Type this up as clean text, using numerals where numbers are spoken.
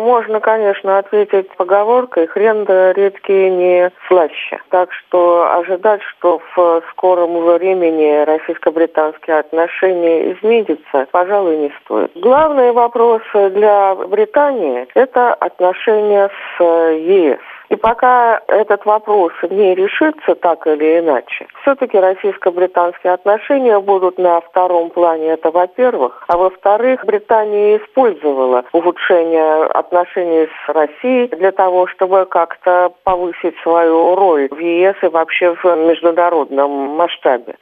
можно, конечно, ответить поговоркой «хрен да редьки не слаще». Так что ожидать, что в скором времени российско-британские отношения изменятся, пожалуй, не стоит. Главный вопрос для Британии – это отношения с ЕС. И пока этот вопрос не решится так или иначе, все-таки российско-британские отношения будут на втором плане, это во-первых. А во-вторых, Британия использовала улучшение отношений с Россией для того, чтобы как-то повысить свою роль в ЕС и вообще в международном масштабе.